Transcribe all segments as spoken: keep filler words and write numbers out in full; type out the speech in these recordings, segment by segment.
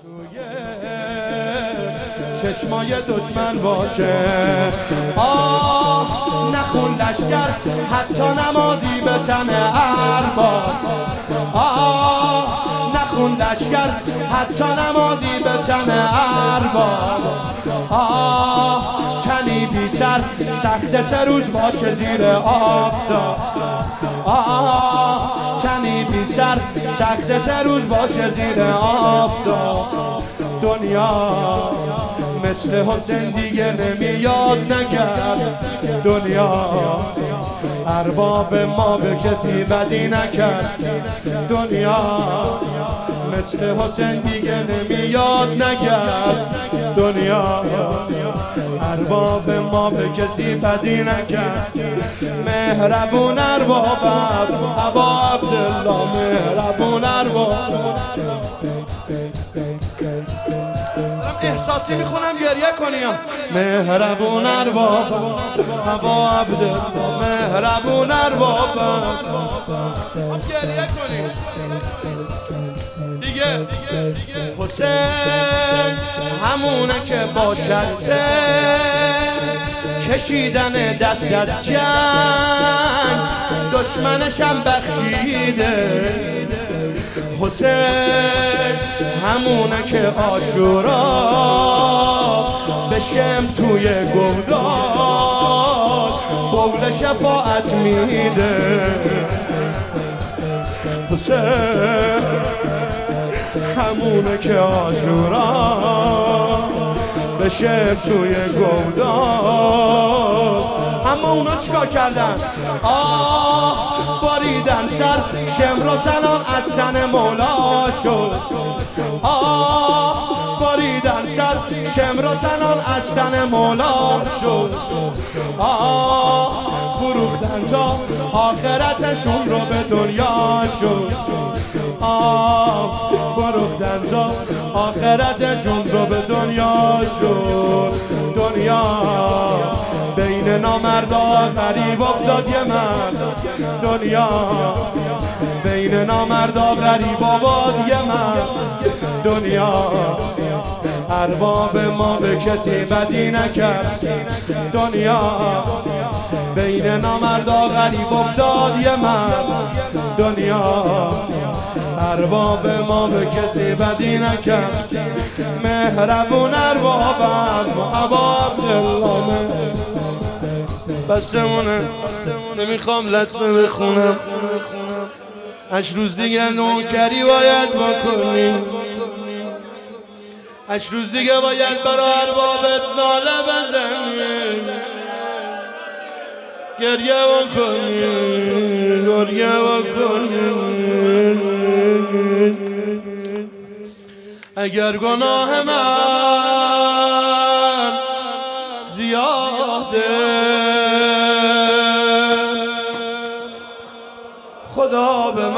چشمای دشمن باشه. آه نخون لشکر حتی نمازی به تن ارباب. آه نخون لشکر حتی نمازی به تن ارباب. آه تنی بی سر سخت سه روز باشه زیر آفتاب. آه تنی بی سر سخت سه روز باشه زیر آفتاب. دنیا مثل حسین دیگه نمیاد نکرد. دنیا ارباب ما به کسی بدی نکرد. دنیا مثل حسین دیگه نمیاد نکرد. دنیا ارباب ما به کسی بدی نکرد. مهربون ارباب ابا عبدالله، مهربون ارباب. احساسی میخونم گریه کنیم. مهربون ارباب ابا عبدالله، مهربون ارباب. گریه کنیم دیگه. حسین همونه که با شرطه کشیدن دست از جنگ دشمنشم بخشیده. حسین همونه که عاشورا به شم توی گودال قول شفاعت میده. حسین همونه که عاشورا به شم توی گودال. اما اونا چیکار کردن؟ آه باریدن سر شمر و سنان از تن مولا شد. آه باریدن سر شمر و سنان از تن مولا شد. آه فروختن تا آخرتشون رو به دنیا شد. آه فروختن تا آخرتشون رو به دنیا شد. دنیا بین نامردا غریب افتاد یه مرد. دنیا بین نامردا غریب آباد یه مرد. دنیا ارباب ما به کسی بدی نکرد. دنیا بین نامردا غریب افتاد یه مرد. دنیا ارباب ما به کسی بدی نکرد. مهربون ارباب ابا عبدالله. بسمونه نمیخوام لطمه بخونم. اش روز دیگه نوکری باید بکنیم. اش روز دیگه باید برای اربابت ناله بزنیم. گریه بکنیم، گریه بکنیم. اگر گناه من زیاده خدا به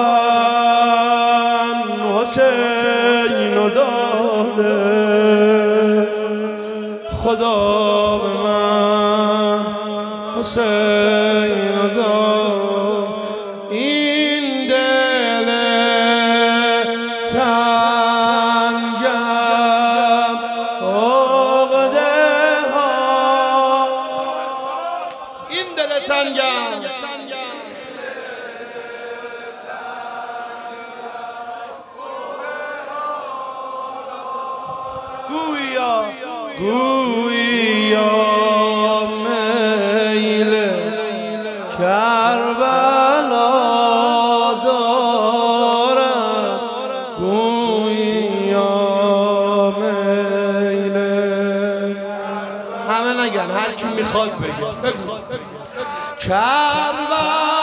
من حسین داده. خدا به من حسین داده. این دل تنگم عقده ها. این دل تنگم گویا گویا میل کربلا دارم. گویا میل همه نگن، هر کی میخواد بگه. بگو کربلا